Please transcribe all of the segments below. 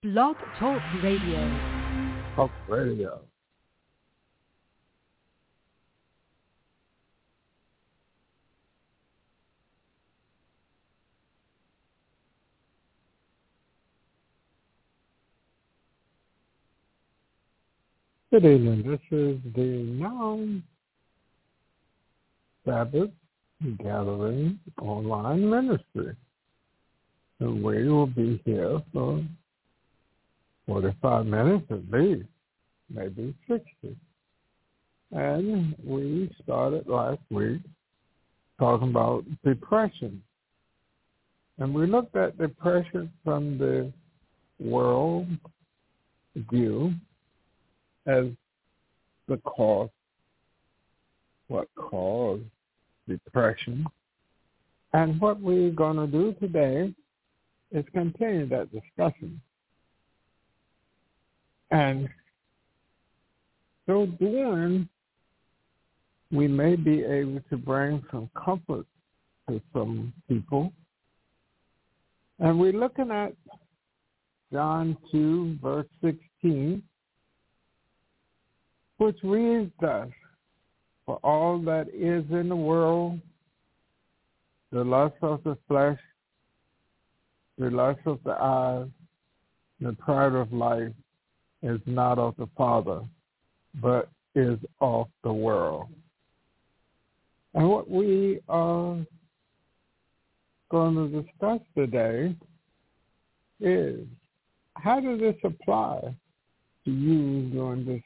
Blog Talk Radio. Talk Radio. Good evening. This is the non-Sabbath Gathering Online Ministry. And we will be here for 45 minutes at least, maybe 60. And we started last week talking about depression. And we looked at depression from the world view as the cause, what caused depression. And what we're going to do today is continue that discussion. And so doing, we may be able to bring some comfort to some people. And we're looking at John 2, verse 16, which reads thus, "For all that is in the world, the lust of the flesh, the lust of the eyes, the pride of life is not of the Father, but is of the world." And what we are going to discuss today is, how does this apply to you during this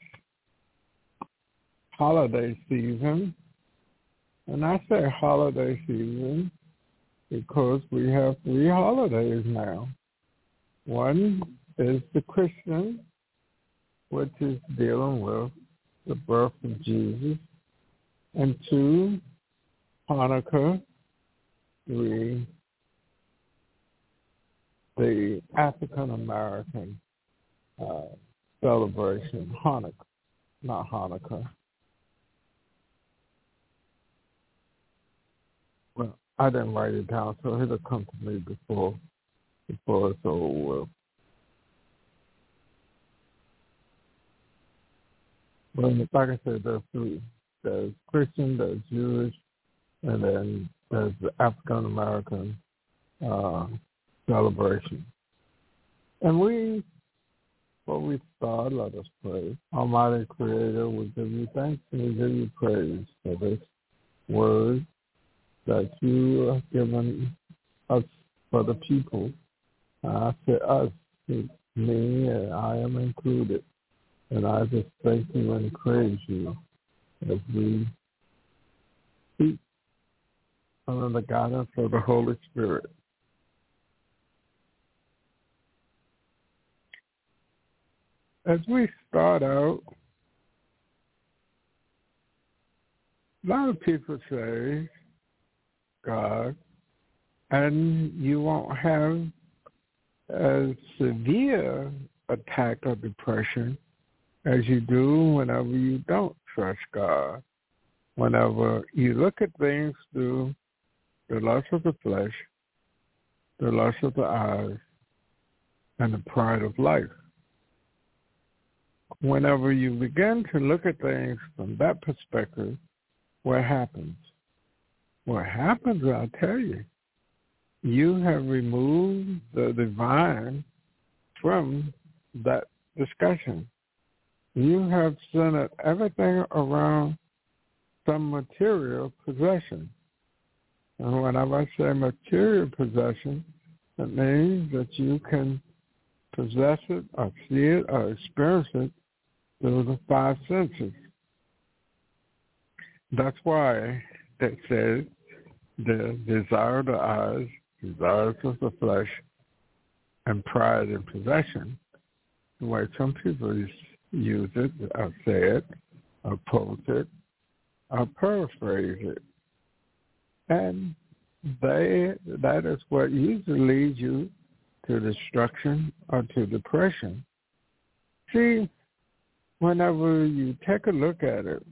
holiday season? And I say holiday season because we have 3 holidays now. One is the Christian, which is dealing with the birth of Jesus. And 2, Hanukkah, 3, the African-American celebration, Hanukkah, not Hanukkah. Well, I didn't write it down, so it'll come to me before it's over with. Well, like I said, there's 3. There's Christian, there's Jewish, and then there's the African-American celebration. And before we start, let us pray. Almighty Creator, we give you thanks and we give you praise for this word that you have given us for the people. I say us, me, and I am included. And I just thank you and praise you as we speak under the guidance of the Holy Spirit. As we start out, a lot of people say God, and you won't have a severe attack of depression as you do whenever you don't trust God. Whenever you look at things through the lust of the flesh, the lust of the eyes, and the pride of life. Whenever you begin to look at things from that perspective, what happens? What happens, I'll tell you, you have removed the divine from that discussion. You have centered everything around some material possession. And whenever I say material possession, it means that you can possess it or see it or experience it through the 5 senses. That's why it says the desire of the eyes, desires of the flesh, and pride in possession. The way some people use it, or say it, or quote it, or paraphrase it. And that is what usually leads you to destruction or to depression. See, whenever you take a look at it,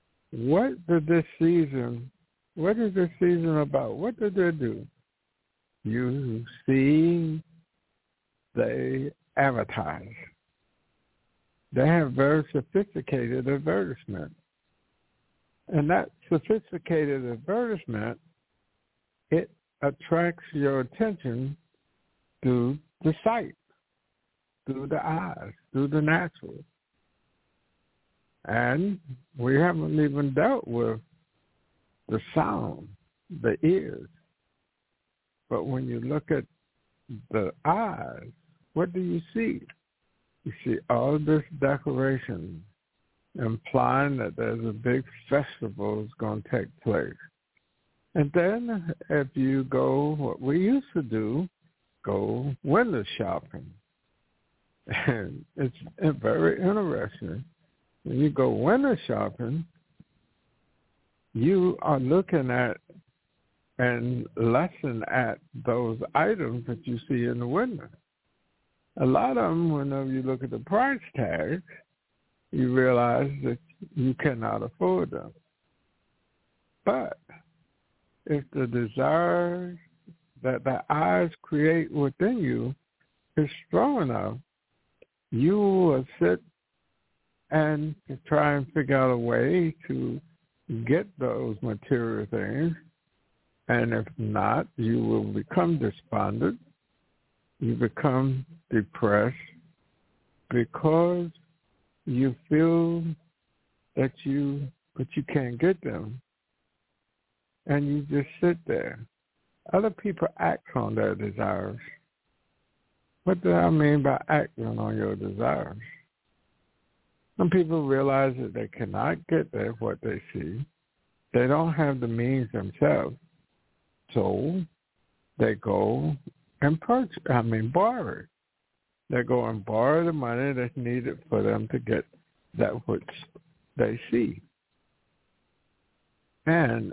what is this season about? What did they do? you see they advertise. They have very sophisticated advertisement. And that sophisticated advertisement, it attracts your attention through the sight, through the eyes, through the natural. And we haven't even dealt with the sound, the ears. But when you look at the eyes, what do you see? You see all this decoration implying that there's a big festival that's going to take place. And then if you go, what we used to do, go window shopping. And it's very interesting. When you go window shopping, you are looking at and listen at those items that you see in the window. A lot of them, whenever you look at the price tag, you realize that you cannot afford them. But if the desire that the eyes create within you is strong enough, you will sit and try and figure out a way to get those material things. And if not, you will become despondent. You become depressed because you feel that you can't get them. And you just sit there. Other people act on their desires. What do I mean by acting on your desires? Some people realize that they cannot get there what they see. They don't have the means themselves. So they go and borrow it. They go and borrow the money that's needed for them to get that which they see. And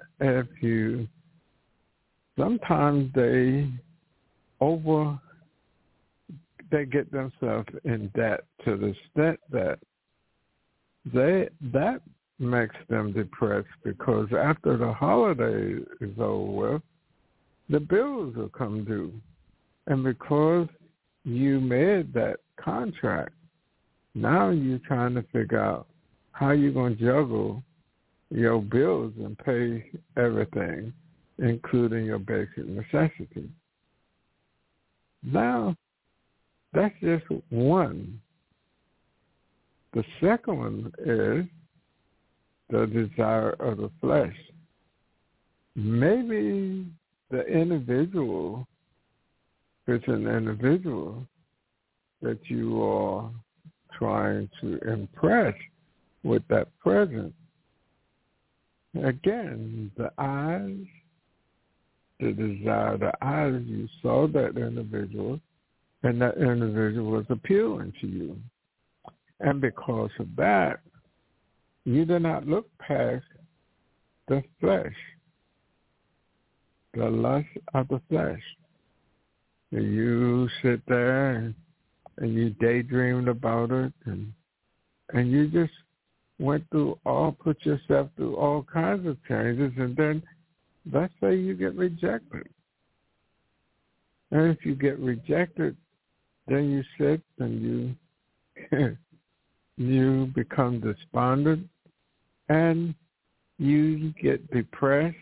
sometimes they get themselves in debt to the extent that that makes them depressed, because after the holiday is over with, the bills will come due. And because you made that contract, now you're trying to figure out how you're going to juggle your bills and pay everything, including your basic necessities. Now, that's just one. The second one is the desire of the flesh. Maybe the individual, it's an individual that you are trying to impress with that present. Again, the eyes, the desire, the eyes, you saw that individual, and that individual was appealing to you. And because of that, you do not look past the flesh, the lust of the flesh. You sit there and you daydreamed about it, and you just put yourself through all kinds of changes, and then let's say you get rejected. And if you get rejected, then you sit and you become despondent, and you get depressed,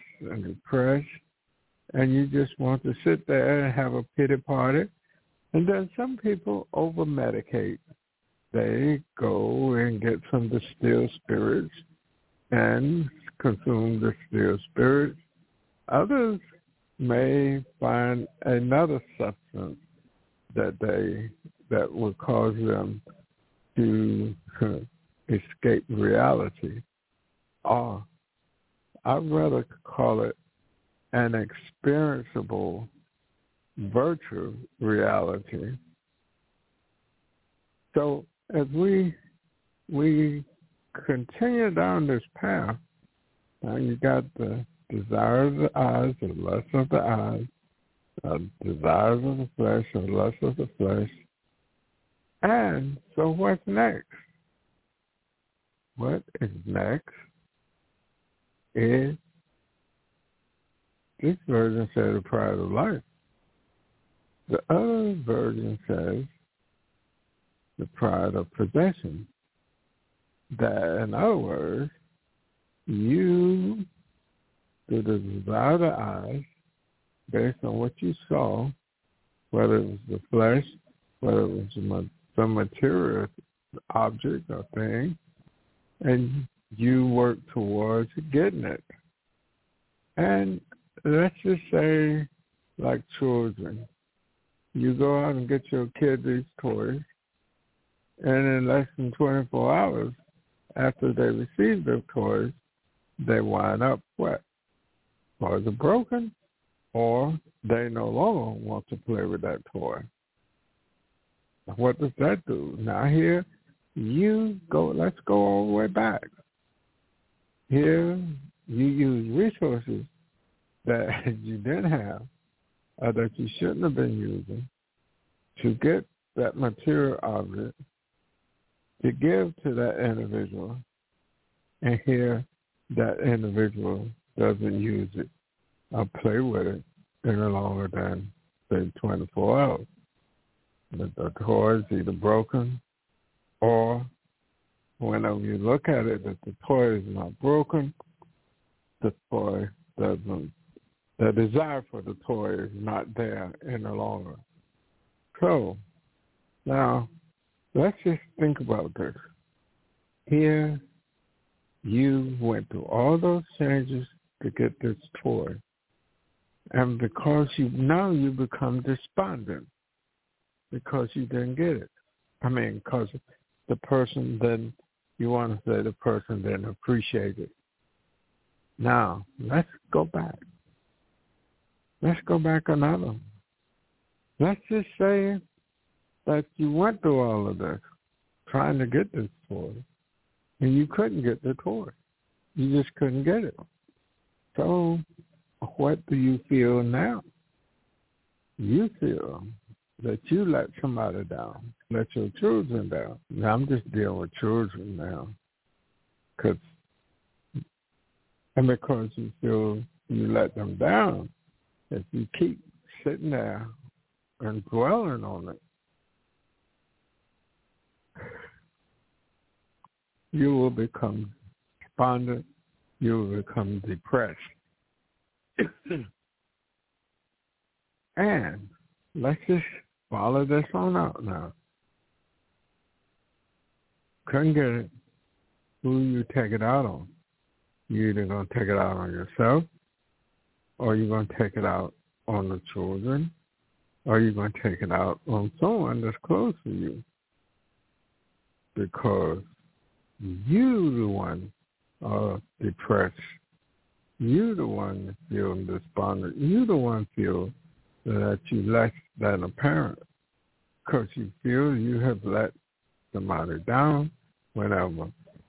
and you just want to sit there and have a pity party. And then some people over-medicate. They go and get some distilled spirits and consume distilled spirits. Others may find another substance that will cause them to escape reality. Or I'd rather call it an experienceable virtual reality. So as we continue down this path, now you got the desire of the eyes, the lust of the eyes, desires of the flesh, the lust of the flesh. And so what's next? What is next is, this version said, the pride of life. The other version says the pride of possession. That, in other words, you, through the desire of the eyes, based on what you saw, whether it was the flesh, whether it was some material object or thing, and you work towards getting it. And let's just say, like children, you go out and get your kid these toys, and in less than 24 hours after they receive their toys, they wind up what? Either broken, or they no longer want to play with that toy. What does that do? Now here, let's go all the way back. Here, you use resources that you didn't have, or that you shouldn't have been using, to get that material object, to give to that individual, and here that individual doesn't use it or play with it any longer than, say, 24 hours. The toy is either broken, or whenever you look at it, if the toy is not broken, the toy doesn't, the desire for the toy is not there any longer. So, now, let's just think about this. Here, you went through all those changes to get this toy. And because now you become despondent because you didn't get it. Because the person didn't, you want to say the person didn't appreciate it. Now, let's go back. Let's go back another. Let's just say that you went through all of this trying to get this toy, and you couldn't get the toy. You just couldn't get it. So what do you feel now? You feel that you let somebody down, let your children down. Now, I'm just dealing with children now. Because you feel you let them down, if you keep sitting there and dwelling on it, you will become despondent, you will become depressed. And let's just follow this on out now. Couldn't get it. Who you take it out on? You're either going to take it out on yourself, or you're going to take it out on the children, or you're going to take it out on someone that's close to you. Because you the one are depressed. You the one feel despondent. You the one feel that you less than a parent because you feel you have let somebody down whenever.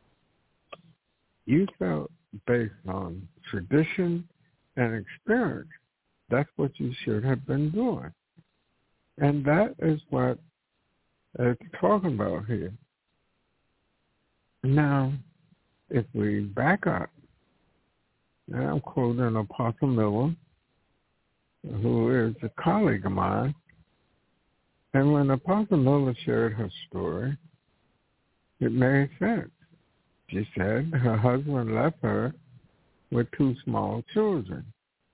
You felt based on tradition and experience. That's what you should have been doing. And that is what it's talking about here. Now, if we back up, and I'm quoting Apostle Miller, who is a colleague of mine, and when Apostle Miller shared her story, it made sense. She said her husband left her with 2 small children.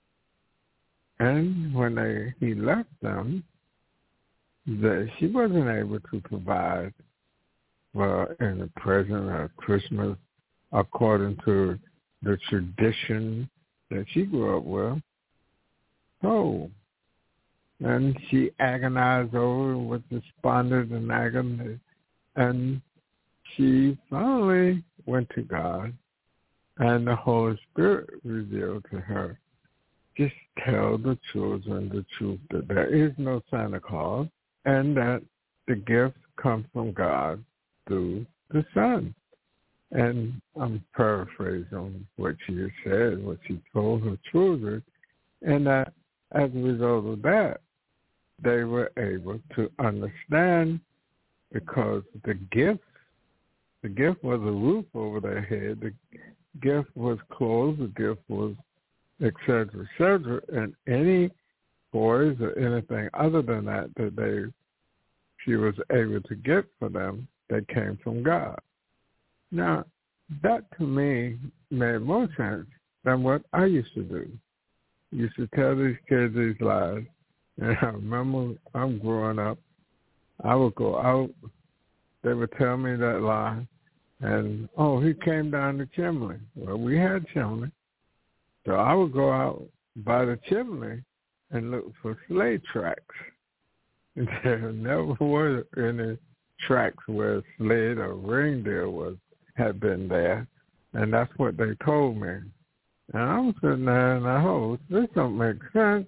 And when he left them, she wasn't able to provide in the present or Christmas according to the tradition that she grew up with. So, and she agonized over, was despondent and agony, and she finally went to God, and the Holy Spirit revealed to her, just tell the children the truth that there is no Santa Claus, and that the gifts come from God through the Son. And I'm paraphrasing what she had said, what she told her children, and that as a result of that, they were able to understand because the gift was a roof over their head, the gift was clothes, the gift was et cetera, and any toys or anything other than that she was able to get for them that came from God. Now, that to me made more sense than what I used to do. I used to tell these kids these lies. And I remember I'm growing up, I would go out, they would tell me that lie, and, oh, he came down the chimney. Well, we had chimney. So I would go out by the chimney and look for slave tracks. And there never were any tracks where a sled or reindeer had been there. And that's what they told me. And I was sitting there and I thought, this don't make sense.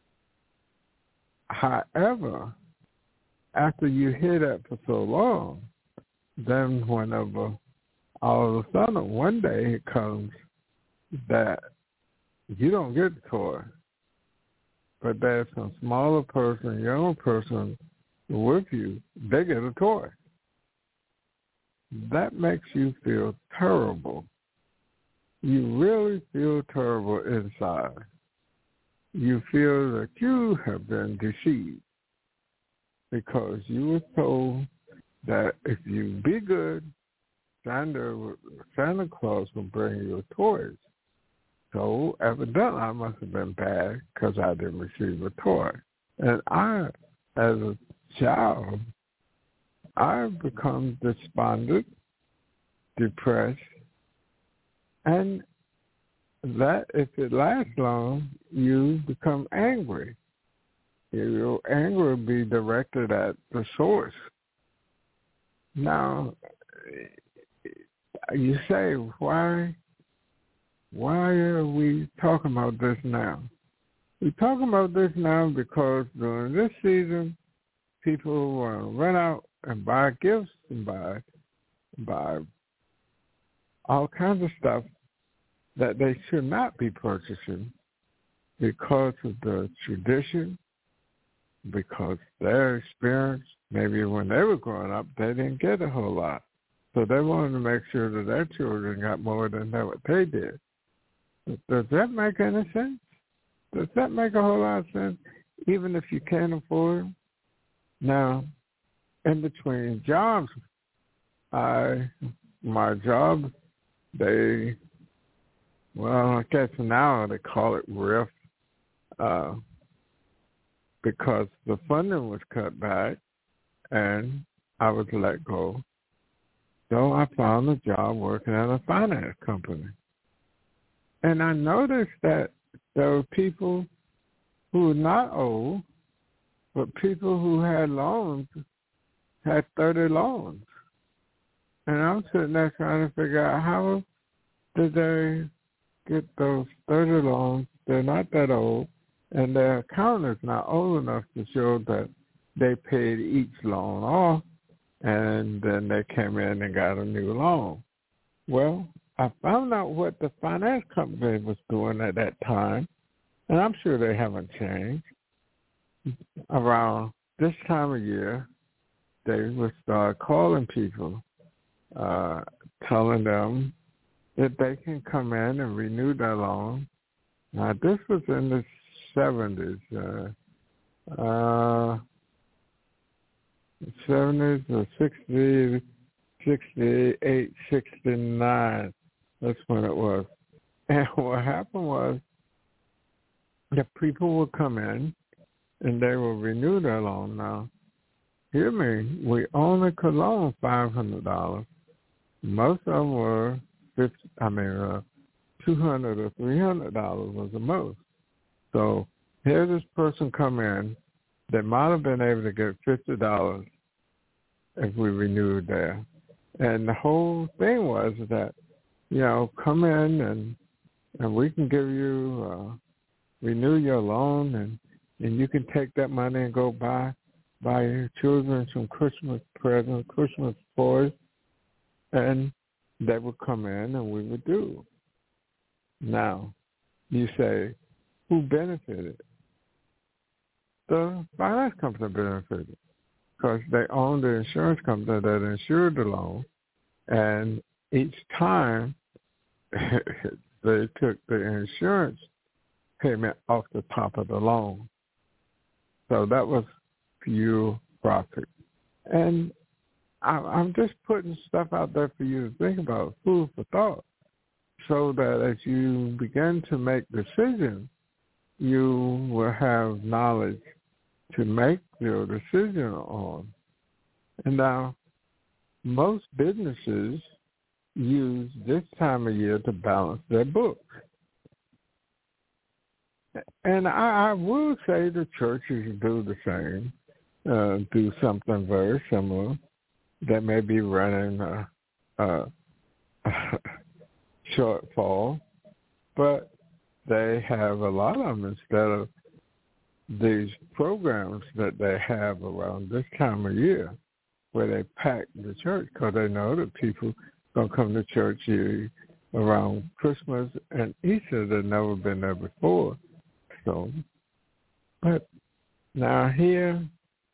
However, after you hear that for so long, then whenever all of a sudden one day it comes that you don't get the toy, but there's some smaller person, younger person with you, they get a toy. That makes you feel terrible. You really feel terrible inside. You feel that you have been deceived because you were told that if you be good, Santa Claus will bring you toys. So evidently I must have been bad because I didn't receive a toy. And I, as a child, I've become despondent, depressed, and that if it lasts long, you become angry. Your anger will be directed at the source. Now, you say, why are we talking about this now? We're talking about this now because during this season, people want to run out and buy gifts and buy all kinds of stuff that they should not be purchasing because of the tradition, because their experience, maybe when they were growing up, they didn't get a whole lot. So they wanted to make sure that their children got more than what they did. Does that make any sense? Does that make a whole lot of sense, even if you can't afford them? Now, in between jobs, my job, I guess now they call it RIF, because the funding was cut back and I was let go. So I found a job working at a finance company. And I noticed that there were people who were not old, but people who had loans had 30 loans. And I'm sitting there trying to figure out how did they get those 30 loans. They're not that old, and their accountant is not old enough to show that they paid each loan off, and then they came in and got a new loan. Well, I found out what the finance company was doing at that time, and I'm sure they haven't changed. Around this time of year, they would start calling people, telling them that they can come in and renew their loan. Now, this was in the 70s, 70s or 60s, 68, 69. That's when it was. And what happened was the people would come in and they will renew their loan. Now, hear me, we only could loan $500. Most of them were $200 or $300 was the most. So here this person come in that might have been able to get $50 if we renewed there. And the whole thing was that, come in and we can give you, renew your loan and you can take that money and go buy your children some Christmas presents, Christmas toys, and they would come in and we would do. Now, you say, who benefited? The finance company benefited because they owned the insurance company that insured the loan, and each time they took the insurance payment off the top of the loan. So that was pure profit. And I'm just putting stuff out there for you to think about, food for thought, so that as you begin to make decisions, you will have knowledge to make your decision on. And now, most businesses use this time of year to balance their books. And I will say the churches do the same, do something very similar. They may be running a shortfall, but they have a lot of them instead of these programs that they have around this time of year where they pack the church because they know that people going to come to church here around Christmas and Easter. They've never been there before. So, but now here,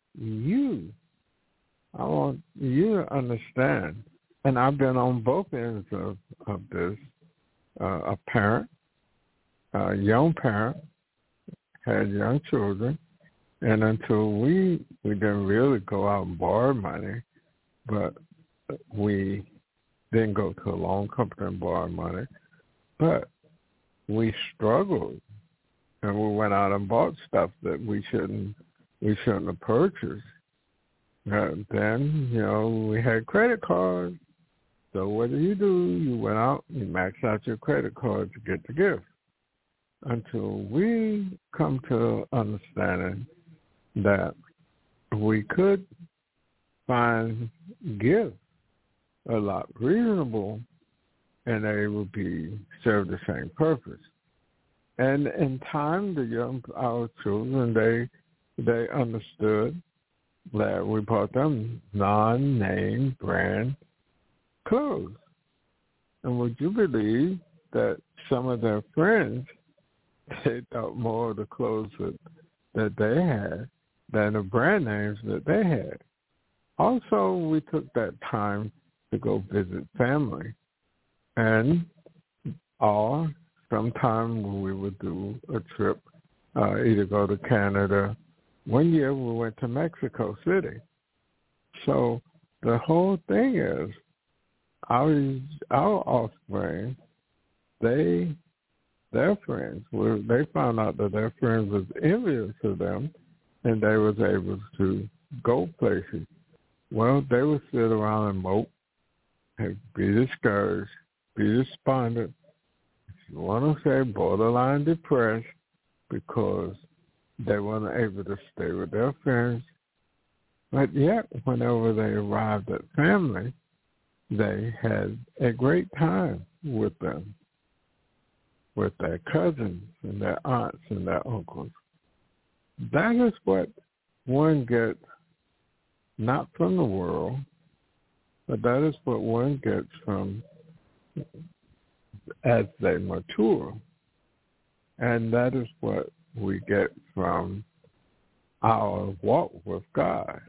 I want you to understand, and I've been on both ends of this, a parent, a young parent, had young children, and until we didn't really go out and borrow money, but we didn't go to a loan company and borrow money, but we struggled, and we went out and bought stuff that we shouldn't have purchased. Then, we had credit cards. So what do? You went out, you maxed out your credit card to get the gift. Until we come to understanding that we could find gifts a lot reasonable and they will serve the same purpose. And in time, our children, they understood that we bought them non-name brand clothes. And would you believe that some of their friends, they thought more of the clothes that they had than the brand names that they had. Also, we took that time to go visit family. And sometime we would do a trip, either go to Canada. One year we went to Mexico City. So the whole thing is our offspring, their friends, they found out that their friends was envious of them and they was able to go places. Well, they would sit around and mope, be discouraged, be despondent, if you want to say borderline depressed, because they weren't able to stay with their friends. But yet, whenever they arrived at family, they had a great time with them, with their cousins and their aunts and their uncles. That is what one gets, not from the world, but that is what one gets from as they mature. And that is what we get from our walk with God.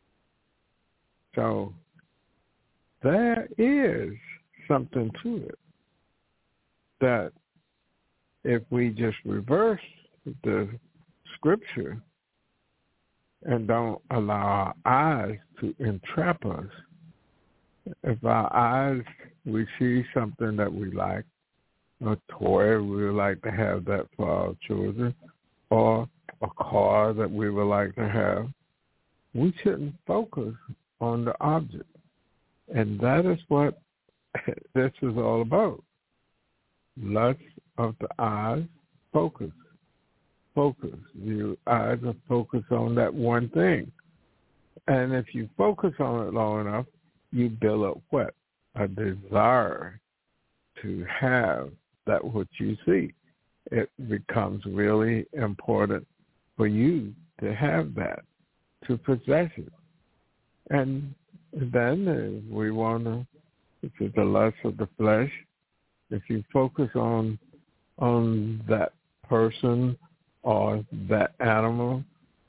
So there is something to it that if we just reverse the scripture and don't allow our eyes to entrap us, if our eyes, we see something that we like, a toy, we would like to have that for our children, or a car that we would like to have, we shouldn't focus on the object. And that is what this is all about. Lust of the eyes, focus. Your eyes are focused on that one thing. And if you focus on it long enough, you build up what? A desire to have that what you see. It becomes really important for you to have that, to possess it. And then we want to, if it's the lust of the flesh, if you focus on that person or that animal,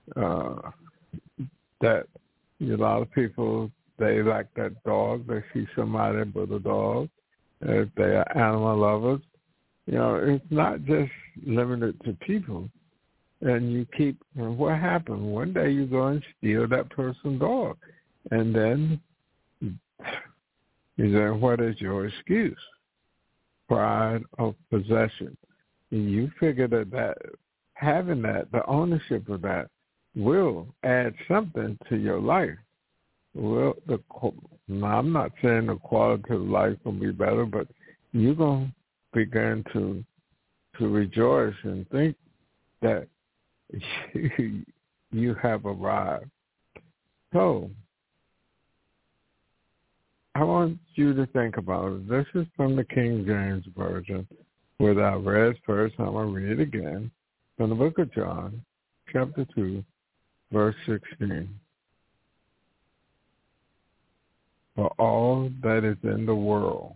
that a lot of people, they like that dog. They see somebody with a dog. If they are animal lovers, it's not just limited to people. And you keep, and what happened? One day you go and steal that person's dog. And then you say, what is your excuse? Pride of possession. And you figure that having that, the ownership of that, will add something to your life. Well, now I'm not saying the quality of life will be better, but you're going to begin to rejoice and think that you have arrived. So I want you to think about it. This is from the King James Version. What I read first, I'm going to read it again. From the book of John, chapter 2, verse 16. For all that is in the world.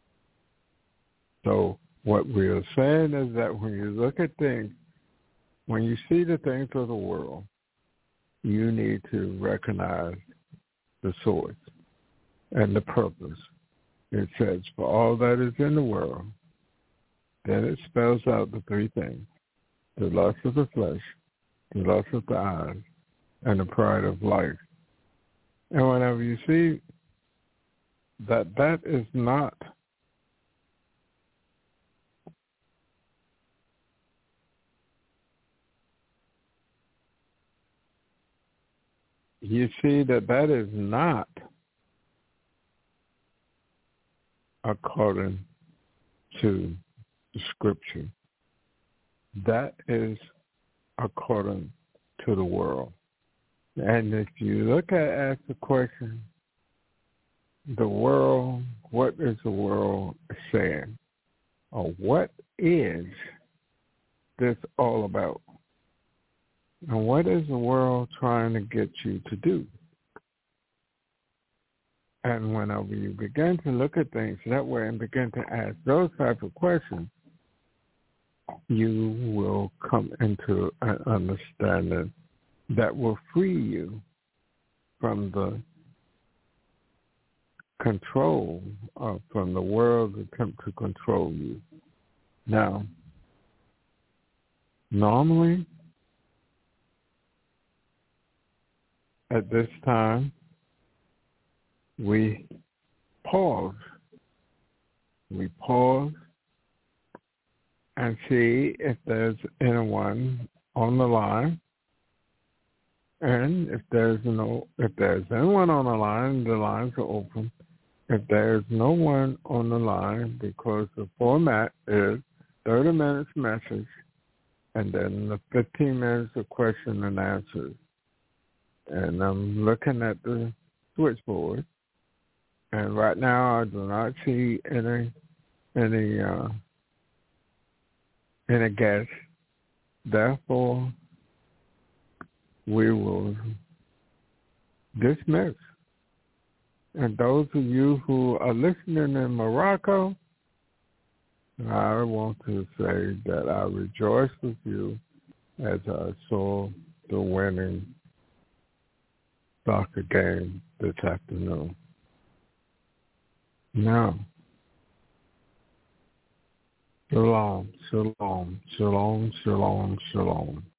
So what we are saying is that when you look at things, when you see the things of the world, you need to recognize the source and the purpose. It says, for all that is in the world, then it spells out the three things: the lust of the flesh, the lust of the eyes, and the pride of life. And whenever you see that is not you see that is not according to the Scripture. That is according to the world. And if you look at ask the question, the world, what is the world saying? Or what is this all about? And what is the world trying to get you to do? And whenever you begin to look at things that way and begin to ask those type of questions, you will come into an understanding that will free you from the control from the world's attempt to control you. Now, normally, at this time, we pause. We pause and see if there's anyone on the line. And if there's anyone on the lines are open. If there's no one on the line, because the format is 30 minutes message and then the 15 minutes of question and answers. And I'm looking at the switchboard, and right now I do not see any guests. Therefore, we will dismiss. And those of you who are listening in Morocco, I want to say that I rejoice with you as I saw the winning soccer game this afternoon. Now, shalom, shalom, shalom, shalom, shalom.